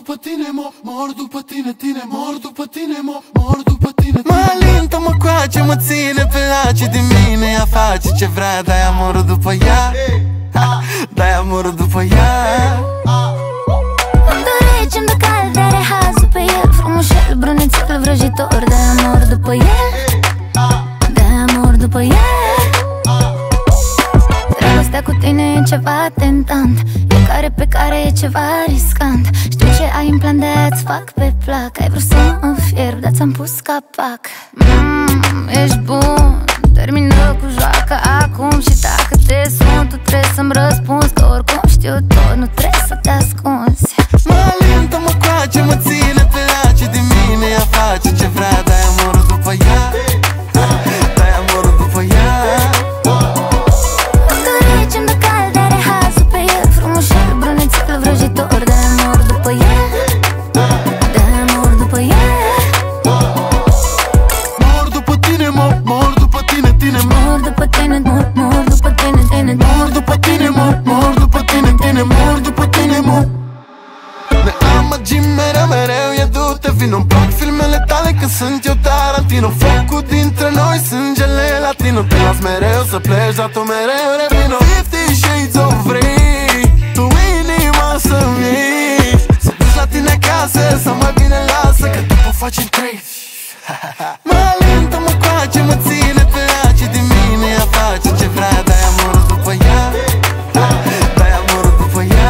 după tine, mor după tine, mor după tine, mor după tine. Mă alintă, mă coace, mă ține pe laci de mine. Ea face ce vrea, de-aia mor după ea, de-aia mor după ea. Îmi dorește, îmi dă cald, are hazul pe el, frumușel, brunețel, vrăjitor. De-aia mor după el, de-aia mor după el. Dragostea cu tine e ceva tentant, e care pe care e ceva riscant. Știu ce ai în plan, de-aia-ți fac pe plac. Ai vrut să mă fierb, dar ți-am pus capac. Ești bun, termină cu joaca acum. Și dacă te sun, tu trebuie să-mi răspunzi, că oricum știu tot, nu trebuie să te ascunzi. Mă alintă, mă coace, mă ține pe laci de mine. Ea face ce vrea, de-aia mor după ea, de-aia mor după ea. Îmi dorește, îmi dă cald, are hazul pe el, frumușel, brunețel, vrăjitor. De-aia mor după el, de-aia mor după el. Mor după tine, mor după tine, mor după tine, mor după tine, mor după tine, mor după tine, mor după tine, Ne amăgim mereu, mereu, e du-te, vino. Îmi plac filmele tale că sunt eu Tarantino. Focul dintre noi, sângele latino. Te las mereu să pleci, dar tu mereu revino. 50 Shades of Grey, tu inima să-mi iei. Să duci la tine acasă, sau mai bine lasă, că după facem 3. Mă alintă, mă coace, mă ține pe laci de mine. Ea face ce vrea, de-aia mor după ea, de-aia mor după ea.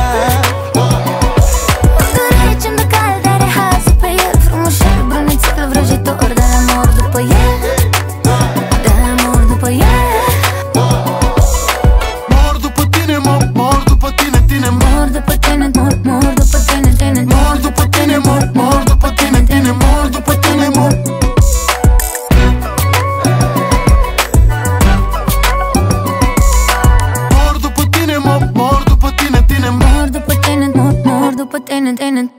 Îmi dorește, îmi dă cald, are hazul pe el, frumușel, brunețel, vrăjitor. De-aia mor după el, de-aia mor după el. Mor după tine, mor după tine, mor după tine, mor după tine, mor după tine, mor după tine, mor după tine, mor după tine.